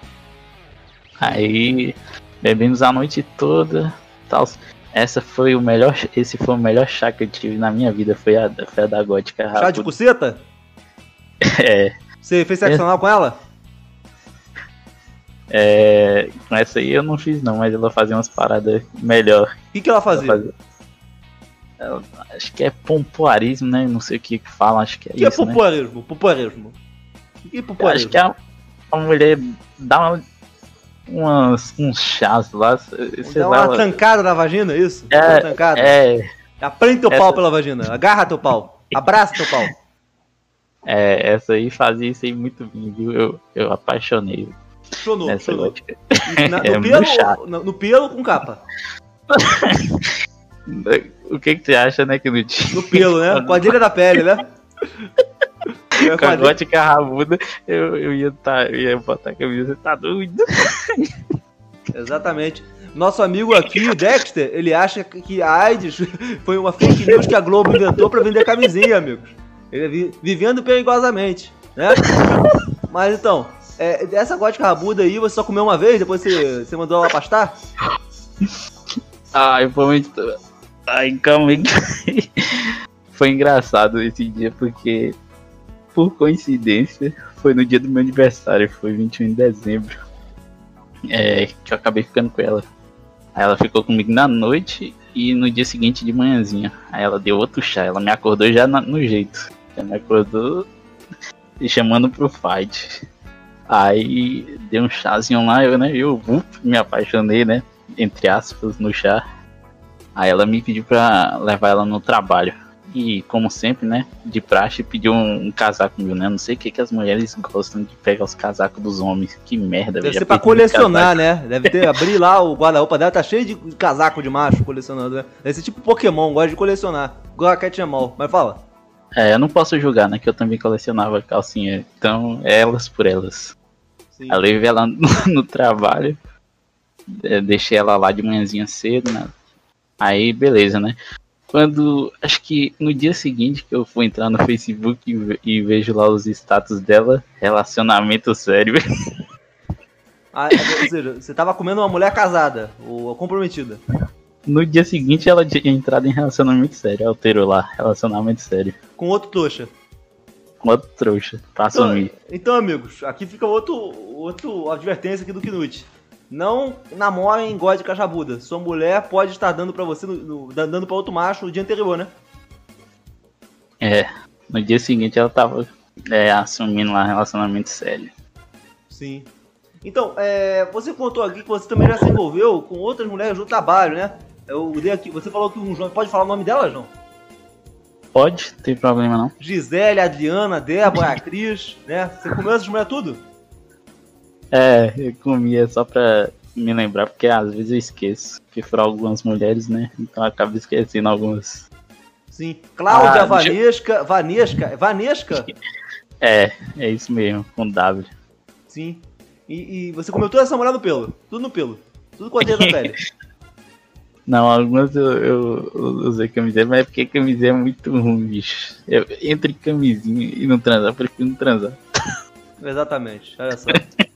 Aí, bebemos a noite toda, tal. Essa foi o melhor, esse foi o melhor chá que eu tive na minha vida, foi a, foi a da gótica. Chá de cuceta? É. Você fez sexo anal é. com ela? É, com essa aí eu não fiz não, mas ela fazia umas paradas melhor. O que, que ela fazia? Ela fazia... Ela, acho que é pompoarismo, né? Não sei o que que fala, acho que é que isso, é pompoarismo? Né? Pompoarismo? O que é pompoarismo? Acho que a, a mulher dá uma, umas, uns chás lá. Dá uma lá, tancada na vagina, isso? É, uma tancada. É. Aprende teu essa... pau pela vagina, agarra teu pau, abraça teu pau. É, essa aí fazia isso aí muito bem, viu? Eu, eu apaixonei. Chonou, chonou. Na, no, é pelo, no, no pelo com capa. O que que você acha, né, que no dia? No pelo, né? Quadrilha da pele, né? Com a gótica rabuda, eu, eu, ia tá, eu ia botar a camisa, você tá doido? Exatamente. Nosso amigo aqui, o Dexter, ele acha que a AIDS foi uma fake news que a Globo inventou pra vender camisinha, amigos. Ele é vi, vivendo perigosamente, né? Mas então, é, essa gótica rabuda aí, você só comeu uma vez, depois você, você mandou ela pastar? Ai, foi muito... Ai, calma aí. Foi engraçado esse dia, porque, por coincidência, foi no dia do meu aniversário, foi vinte e um de dezembro, é, que eu acabei ficando com ela. Aí ela ficou comigo na noite e no dia seguinte de manhãzinha. Aí ela deu outro chá, ela me acordou já na, no jeito. Já me acordou e chamando pro fight. Aí deu um chazinho lá, eu, né, eu uh, me apaixonei, né, entre aspas, no chá. Aí ela me pediu pra levar ela no trabalho. E, como sempre, né, de praxe, pediu um, um casaco meu, né? Não sei o que, que as mulheres gostam de pegar os casacos dos homens. Que merda, Deve ser pra colecionar, né? Deve ter, abrir lá o guarda-roupa dela, tá cheio de casaco de macho colecionando, né? Deve ser tipo Pokémon, gosta de colecionar. Igual a Cat Jamal, mas fala. É, eu não posso julgar, né, que eu também colecionava calcinha. Então, é elas por elas. Sim. Eu levei ela no, no trabalho, deixei ela lá de manhãzinha cedo, né? Aí, beleza, né? Quando, acho que no dia seguinte que eu fui entrar no Facebook e, e vejo lá os status dela, relacionamento sério. Ah, ou seja, você tava comendo uma mulher casada, ou comprometida. No dia seguinte ela tinha entrado em relacionamento sério, alterou lá, relacionamento sério. Com outro trouxa. Com outro trouxa, pra então, assumir. Então, amigos, aqui fica outro, outro advertência aqui do Knut. Não namorem gosta de cachabuda. Sua mulher pode estar dando pra você, no, no, dando pra outro macho no dia anterior, né? É, no dia seguinte ela tava é, assumindo lá relacionamento sério. Sim. Então, é, você contou aqui que você também já se envolveu com outras mulheres do trabalho, né? Eu dei aqui, você falou que um João... Pode falar o nome dela, João? Pode, não tem problema não. Gisele, Adriana, Débora, Cris, né? Você comeu essas mulheres tudo? É, eu comia só pra me lembrar, porque às vezes eu esqueço que foram algumas mulheres, né? Então eu acabo esquecendo algumas. Sim. Cláudia, ah, Vanesca, eu... Vanesca, Vanesca? É, é isso mesmo, com W. Sim. E, e você comeu toda essa mulher no pelo? Tudo no pelo? Tudo com a da pele? Não, algumas eu, eu, eu usei camiseta, mas é porque camiseta é muito ruim, bicho. Eu, entre camisinha e não transar, eu prefiro não transar. Exatamente, olha só.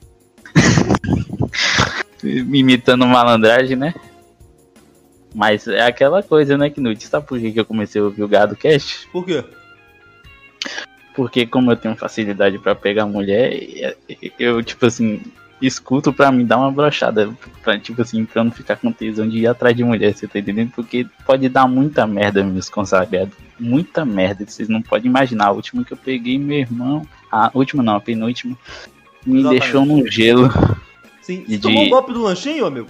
Me imitando malandragem, né? Mas é aquela coisa, né, Knut? Sabe por que eu comecei a ouvir o Gado Cast? Por quê? Porque como eu tenho facilidade pra pegar mulher, eu, tipo assim, escuto pra me dar uma brochada. Pra, tipo assim, pra eu não ficar com tesão de ir atrás de mulher, você tá entendendo? Porque pode dar muita merda, meus consagrados. Muita merda, vocês não podem imaginar. A última que eu peguei, meu irmão... A última não, a penúltima... Me Exatamente. Deixou no gelo. Sim. Você de... tomou um golpe do lanchinho, amigo?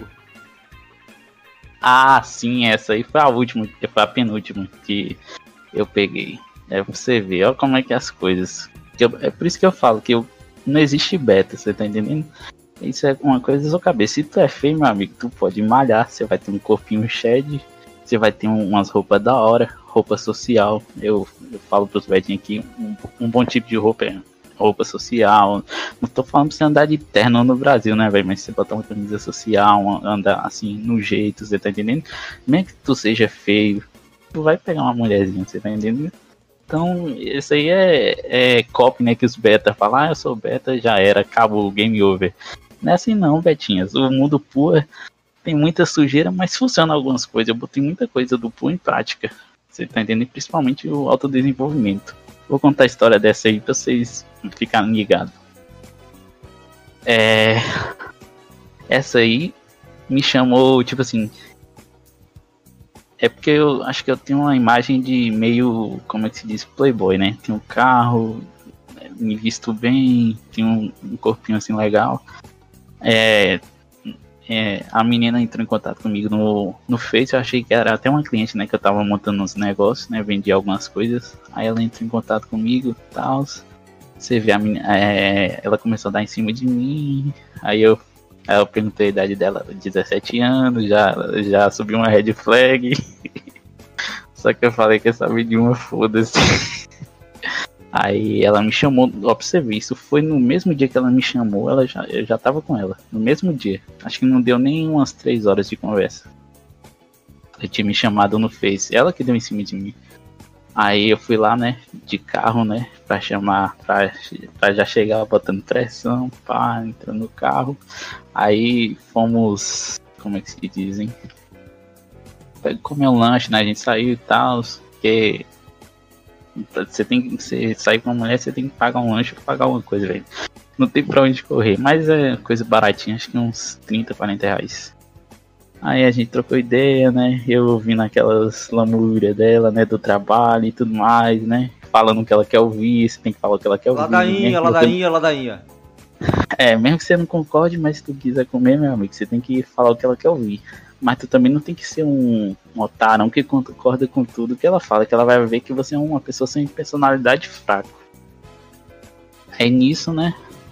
Ah, sim, essa aí foi a última, foi a penúltima que eu peguei. É pra você ver, olha como é que é as coisas. Eu, é por isso que eu falo que eu, não existe beta, você tá entendendo? Isso é uma coisa da sua cabeça. Se tu é feio, meu amigo, tu pode malhar, você vai ter um corpinho shed, você vai ter um, umas roupas da hora, roupa social. Eu, eu falo pros betinhos aqui, um, um bom tipo de roupa é roupa social. Não tô falando pra você andar de terno no Brasil, né, velho? Mas você botar uma camisa social, andar assim, no jeito, você tá entendendo? Mesmo que tu seja feio, tu vai pegar uma mulherzinha, você tá entendendo? Então, isso aí é, é copy, né, que os beta falam, ah, eu sou beta, já era, acabou, game over. Não é assim não, betinhas. O mundo puro tem muita sujeira, mas funciona algumas coisas. Eu botei muita coisa do puro em prática, você tá entendendo? Principalmente o autodesenvolvimento. Vou contar a história dessa aí pra vocês ficarem ligados. É... Essa aí me chamou, tipo assim... É porque eu acho que eu tenho uma imagem de meio, como é que se diz, playboy, né? Tenho um carro, me visto bem, tenho um corpinho assim legal. É... é, a menina entrou em contato comigo no, no Face, eu achei que era até uma cliente, né, que eu tava montando uns negócios, né, vendia algumas coisas. Aí ela entrou em contato comigo e tal. Você vê a menina, é, ela começou a dar em cima de mim. Aí eu, aí eu perguntei a idade dela, dezessete anos, já, já subiu uma red flag. Só que eu falei que eu sabia de uma, foda-se. Aí ela me chamou, ó, pra você ver, isso foi no mesmo dia que ela me chamou, ela já, eu já tava com ela, no mesmo dia. Acho que não deu nem umas três horas de conversa. Eu tinha me chamado no Face, ela que deu em cima de mim. Aí eu fui lá, né, de carro, né, pra chamar, pra, pra já chegar botando pressão, pá, entrando no carro. Aí fomos, como é que se dizem? Comer um lanche, né, a gente saiu e tal, porque... Você tem que você sair com uma mulher, você tem que pagar um lanche ou pagar alguma coisa, velho. Não tem pra onde correr, mas é coisa baratinha, acho que uns trinta, quarenta reais. Aí a gente trocou ideia, né? Eu ouvindo aquelas lamúrias dela, né? Do trabalho e tudo mais, né? Falando o que ela quer ouvir, você tem que falar o que ela quer ouvir. Ladainha, ladainha, ladainha. É, mesmo que você não concorde, mas se tu quiser comer, meu amigo, você tem que falar o que ela quer ouvir. Mas tu também não tem que ser um, um otário que concorda com tudo que ela fala, que ela vai ver que você é uma pessoa sem personalidade fraca. Aí nisso, né?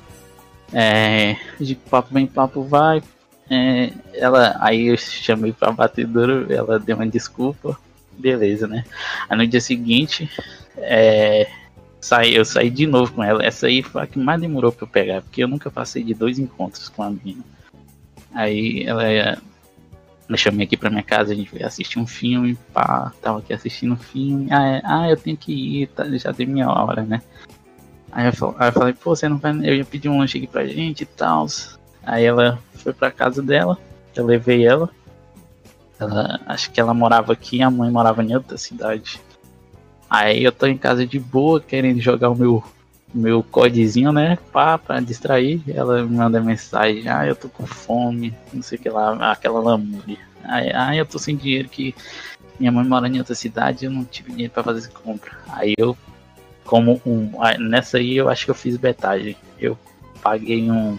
É, de papo vem, papo vai. É, ela, aí eu chamei pra batedora, ela deu uma desculpa, beleza, né? Aí no dia seguinte, é, saí, eu saí de novo com ela. Essa aí foi a que mais demorou pra eu pegar, porque eu nunca passei de dois encontros com a menina. Aí ela... Eu chamei aqui pra minha casa, a gente veio assistir um filme, pá, tava aqui assistindo um filme, ah, é, ah eu tenho que ir, tá, já deu minha hora, né? Aí eu, aí eu falei, pô, você não vai, eu ia pedir um lanche aqui pra gente e tal. Aí ela foi pra casa dela, eu levei ela, ela, acho que ela morava aqui, a mãe morava em outra cidade. Aí eu tô em casa de boa, querendo jogar o meu, meu codezinho, né, pá, pra distrair. Ela me manda mensagem, ah, eu tô com fome, não sei o que lá, aquela lamúria. Aí, ah, eu tô sem dinheiro, que minha mãe mora em outra cidade, eu não tive dinheiro pra fazer compra. Aí eu, como um, nessa aí eu acho que eu fiz betagem. Eu paguei um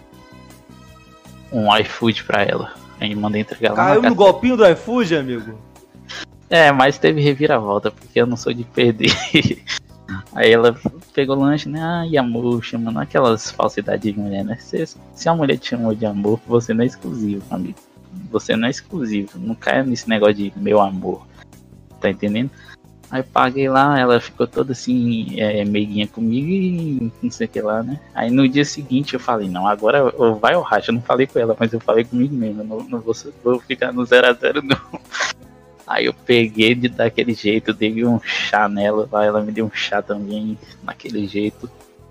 um iFood pra ela, aí mandei entregar lá. Caiu no golpinho do iFood, amigo? É, mas teve reviravolta, porque eu não sou de perder. Aí ela pegou o lanche, né? Ai, amor, chamando aquelas falsidades de mulher, né? Se, se a mulher te chamou de amor, você não é exclusivo, amigo. Você não é exclusivo. Não caia nesse negócio de meu amor. Tá entendendo? Aí paguei lá, ela ficou toda assim, é, meiguinha comigo e não sei o que lá, né? Aí no dia seguinte eu falei, não, agora ou vai ou racha. Eu não falei com ela, mas eu falei comigo mesmo. Eu não, não vou, vou ficar no zero a zero, não. Aí eu peguei de daquele jeito, dei um chá nela, ela me deu um chá também, naquele jeito.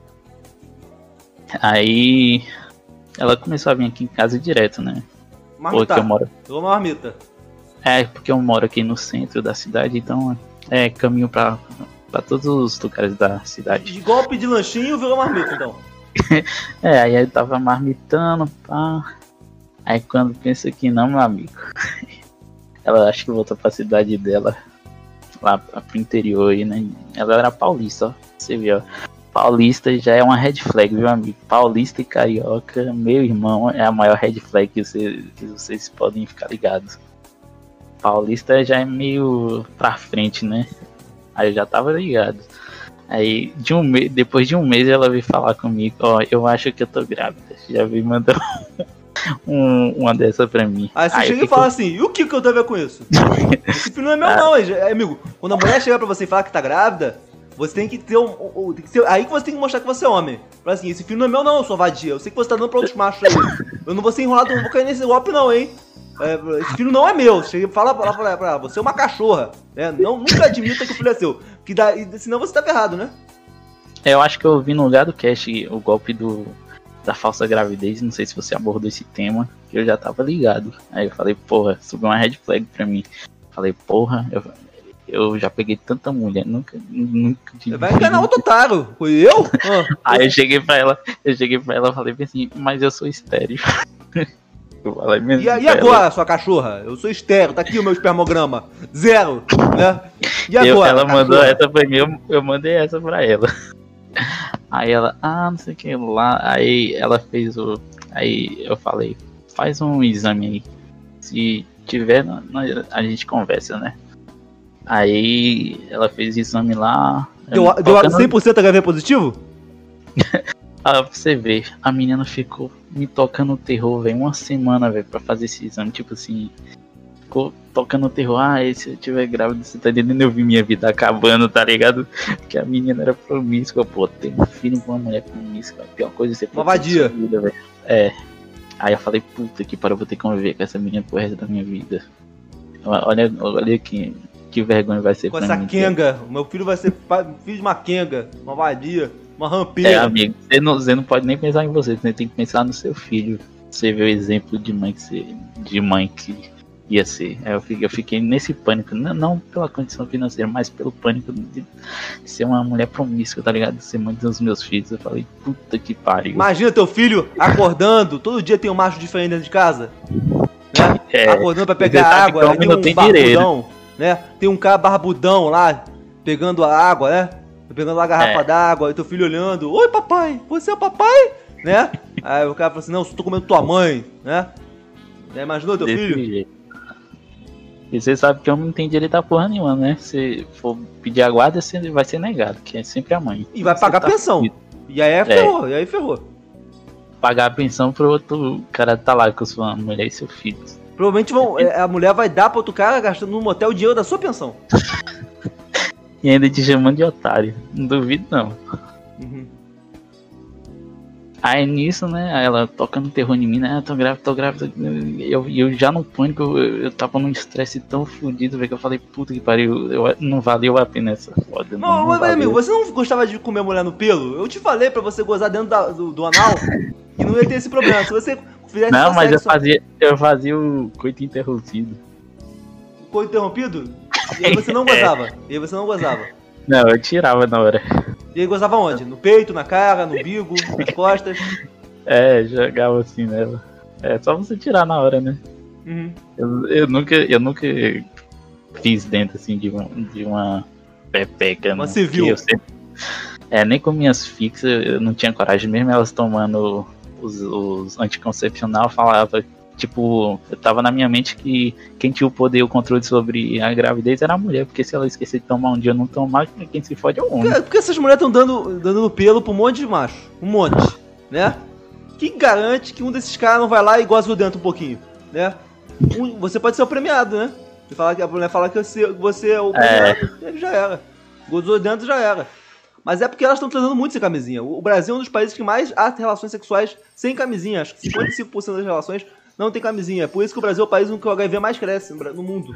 Aí ela começou a vir aqui em casa direto, né? Marmita, porque eu moro... eu amo marmita. É, porque eu moro aqui no centro da cidade, então é caminho pra, pra todos os lugares da cidade. De golpe de lanchinho virou marmita, então. É, aí eu tava marmitando, pá. Aí quando pensa que não, meu amigo... Ela acho que voltou pra cidade dela, lá pro interior aí, né? Ela era paulista, ó. Você viu, ó. Paulista já é uma red flag, viu, amigo? Paulista e carioca, meu irmão, é a maior red flag que, você, que vocês podem ficar ligados. Paulista já é meio pra frente, né? Aí eu já tava ligado. Aí, de um mês, depois de um mês, ela veio falar comigo, ó, eu acho que eu tô grávida. Já veio mandar um, uma dessa pra mim. Aí você aí chega e fala assim, e o que que eu tenho a ver com isso? Esse filho não é meu ah. não, é, amigo. Quando a mulher chega pra você e fala que tá grávida, você tem que ter um... um, um tem que ser, aí que você tem que mostrar que você é homem. Fala assim, esse filho não é meu não, sua vadia. Eu sei que você tá dando pra outros machos aí. Eu não vou ser enrolado, eu não vou cair nesse golpe não, hein. É, esse filho não é meu. Chega, fala pra ela, pra ela, você é uma cachorra. Né? Não, nunca admita que o filho é seu. Que dá, senão você tá ferrado, né? Eu acho que eu ouvi no lugar do cast o golpe do... da falsa gravidez, não sei se você abordou esse tema, que eu já tava ligado. Aí eu falei, porra, subiu uma red flag pra mim. Falei, porra, eu, eu já peguei tanta mulher, nunca, nunca tive. Vai enganar outro otário, foi eu? Ah, aí eu cheguei pra ela, eu cheguei pra ela e falei assim, mas eu sou estéreo. Eu falei mesmo. E, e agora, sua cachorra? Eu sou estéreo, tá aqui o meu espermograma. Zero, né? E agora? Eu, ela mandou essa pra mim, eu, eu mandei essa pra ela. Aí ela, ah, não sei o que lá. Aí ela fez o. Aí eu falei, faz um exame aí. Se tiver, a gente conversa, né? Aí ela fez exame lá. Deu, deu tocando... cem por cento H I V positivo? Ah, pra você ver, a menina ficou me tocando terror, velho, uma semana, velho, pra fazer esse exame. Tipo assim, ficou tocando terror. Ah, se eu tiver grávida, você tá entendendo? Eu vi minha vida acabando, tá ligado? Porque a menina era promíscua, pô. Ter um filho com uma mulher promíscua, a pior coisa é você uma vadia. Vida, é. Aí eu falei, puta que pariu, eu vou ter que conviver com essa menina pro resto da minha vida. Olha, olha que, que vergonha vai ser com pra essa mim. Kenga, o meu filho vai ser filho de uma Kenga, uma vadia, uma rampeira. É, amigo, você não, você não pode nem pensar em você, você tem que pensar no seu filho. Você vê o exemplo de mãe que você, de mãe que ia ser. Eu fiquei, eu fiquei nesse pânico, não, não pela condição financeira, mas pelo pânico de, de ser uma mulher promíscua, tá ligado? De ser mãe dos meus filhos. Eu falei, puta que pariu. Imagina teu filho acordando, todo dia tem um macho diferente dentro de casa, né? É, acordando pra pegar água, aí tem um tem barbudão, né? Tem um cara barbudão lá, pegando a água, né? Pegando lá a garrafa é. d'água, e teu filho olhando, oi papai, você é o papai? Né? Aí o cara fala assim, não, eu tô comendo tua mãe, né? Já imaginou teu Desse filho? Jeito. E você sabe que eu não tenho direito a porra nenhuma, né? Se for pedir a guarda, você vai ser negado, que é sempre a mãe. E vai pagar tá pensão. Fudido. E aí é ferrou, é. e aí ferrou. Pagar a pensão pro outro cara tá lá com sua mulher e seu filho. Provavelmente vão, a mulher vai dar pro outro cara gastando no motel o dinheiro da sua pensão. E ainda te chamando de otário. Não duvido, não. Uhum. Aí nisso, né, ela tocando terror em mim, né, tô grávida, tô grávida, e eu, eu já no pânico, eu, eu tava num estresse tão fodido, velho, que eu falei, puta que pariu, eu, não valeu a pena essa foda. Não, não, mas valeu. Amigo, você não gostava de comer mulher no pelo? Eu te falei pra você gozar dentro da, do, do anal, e não ia ter esse problema, se você fizesse Não, mas sexo, eu fazia, eu fazia o coito interrompido. O coito interrompido? E aí você não gozava, é. e aí você não gozava. Não, eu tirava na hora. E aí gozava onde? No peito, na cara, no umbigo, nas costas? É, jogava assim nela. É só você tirar na hora, né? Uhum. Eu, eu, nunca, eu nunca fiz dentro assim de uma, de uma pepeca. Uma civil. Eu sempre, é, nem com minhas fixas eu não tinha coragem, mesmo elas tomando os, os anticoncepcional, falava. Tipo, eu tava na minha mente que quem tinha o poder e o controle sobre a gravidez era a mulher, porque se ela esquecer de tomar um dia ou não tomar, quem se fode é o homem. Porque, porque essas mulheres estão dando, dando pelo pra um monte de macho, um monte, né? Quem garante que um desses caras não vai lá e goza o dentro um pouquinho, né? Um, você pode ser o premiado, né? Você fala que a mulher fala que você, você é o premiado, é. já era. Gozou dentro, já era. Mas é porque elas estão transando muito sem camisinha. O Brasil é um dos países que mais há relações sexuais sem camisinha. Acho que cinquenta e cinco por cento das relações não tem camisinha. Por isso que o Brasil é o país em que o H I V mais cresce no mundo.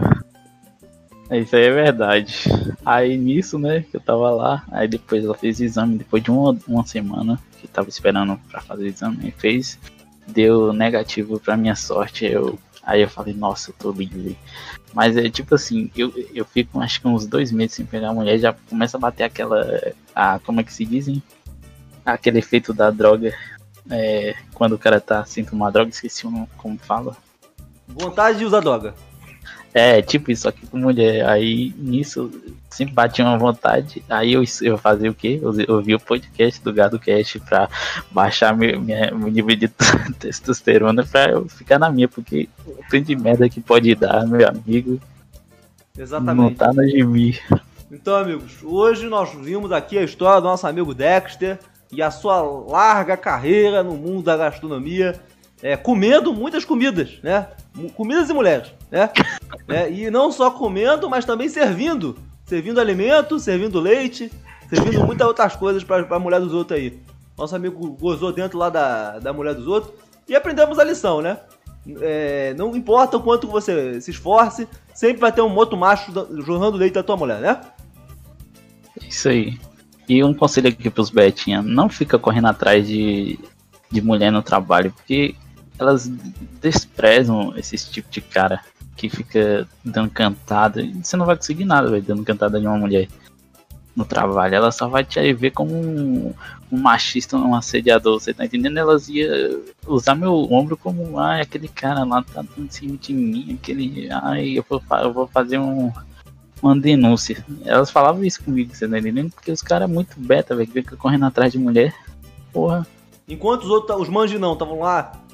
Isso aí é verdade. Aí nisso, né, que eu tava lá, aí depois ela fez o exame, depois de uma, uma semana que eu tava esperando pra fazer o exame, aí fez, deu negativo pra minha sorte, eu, aí eu falei, nossa, eu tô livre. Mas é tipo assim, eu, eu fico acho que uns dois meses sem pegar a mulher, já começa a bater aquela, a, como é que se dizem? Aquele efeito da droga. É, quando o cara tá sem tomar droga, esqueci o nome, como fala. Vontade de usar droga. É, tipo isso, só que com mulher. Aí nisso sempre batia uma vontade. Aí eu, eu fazia o quê? Eu, eu ouvia o podcast do GadoCast pra baixar meu, minha, meu nível de testosterona pra eu ficar na minha, porque o tanto de merda que pode dar, meu amigo. Exatamente. Não tá no gibi. Então, amigos, hoje nós vimos aqui a história do nosso amigo Dexter e a sua larga carreira no mundo da gastronomia, é, comendo muitas comidas, né? Comidas e mulheres, né? é, e não só comendo, mas também servindo. Servindo alimento, servindo leite, servindo muitas outras coisas para a mulher dos outros aí. Nosso amigo gozou dentro lá da, da mulher dos outros e aprendemos a lição, né? É, não importa o quanto você se esforce, sempre vai ter um outro macho jorrando leite da tua mulher, né? Isso aí. E um conselho aqui pros Betinha, não fica correndo atrás de, de mulher no trabalho, porque elas desprezam esse tipo de cara que fica dando cantada. Você não vai conseguir nada, véio, dando cantada de uma mulher no trabalho. Ela só vai te ver como um, um machista, um assediador, você tá entendendo? Elas iam usar meu ombro como, ai, aquele cara lá tá em cima de mim, aquele, ai, eu vou, eu vou fazer um... uma denúncia. Elas falavam isso comigo, você tá entendendo? Porque os caras é muito beta, velho, que fica correndo atrás de mulher. Porra. Enquanto os outros, os manjinão, estavam lá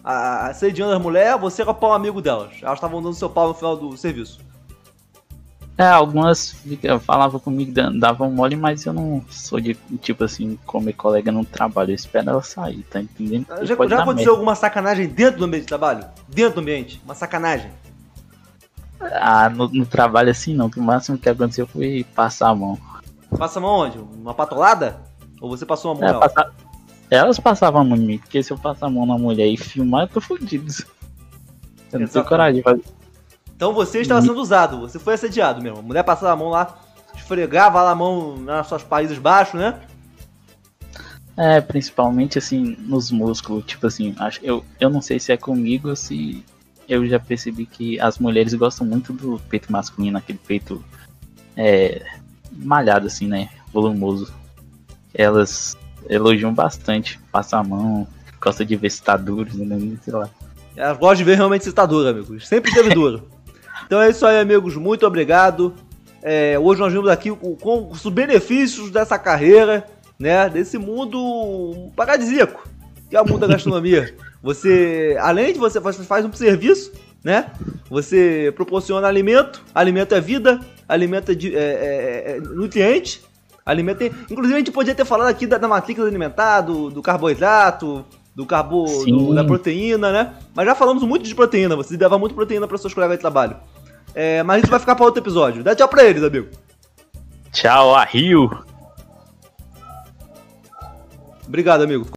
a, assediando as mulheres, você era o pau amigo delas. Elas estavam dando seu pau no final do serviço. É, algumas falavam comigo, davam mole, mas eu não sou de, tipo assim, comer colega no trabalho. Eu espero ela sair, tá entendendo? Já, já aconteceu merda. Alguma sacanagem dentro do ambiente de trabalho? Dentro do ambiente? Uma sacanagem? Ah, no, no trabalho assim não, que o máximo que aconteceu foi passar a mão. Passa a mão onde? Uma patolada? Ou você passou a mão é, nela? Passa... Elas passavam a mão em mim, porque se eu passar a mão na mulher e filmar, eu tô fudido. Eu não tenho coragem de fazer. Então você estava sendo usado, você foi assediado mesmo. A mulher passava a mão lá, esfregava lá a mão nas suas países baixos, né? É, principalmente assim, nos músculos, tipo assim, acho, eu, eu não sei se é comigo ou se eu já percebi que as mulheres gostam muito do peito masculino, aquele peito é, malhado assim, né, volumoso. Elas elogiam bastante, passam a mão, gostam de ver se tá duro, né, sei lá. Elas gostam de ver realmente se tá duro, amigos, sempre esteve duro. Então é isso aí, amigos, muito obrigado. É, hoje nós vimos aqui com, com os benefícios dessa carreira, né, desse mundo paradisíaco, que é o mundo da gastronomia. Você, além de você, você faz um serviço, né, você proporciona alimento, alimento é vida, alimento é, é, é, é nutriente, alimento é, inclusive a gente podia ter falado aqui da, da matriz alimentar, do, do carboidrato, do carbo, do, da proteína, né, mas já falamos muito de proteína, você dava muito proteína para seus colegas de trabalho. É, mas isso vai ficar para outro episódio. Dá tchau pra eles, amigo. Tchau, a Rio. Obrigado, amigo.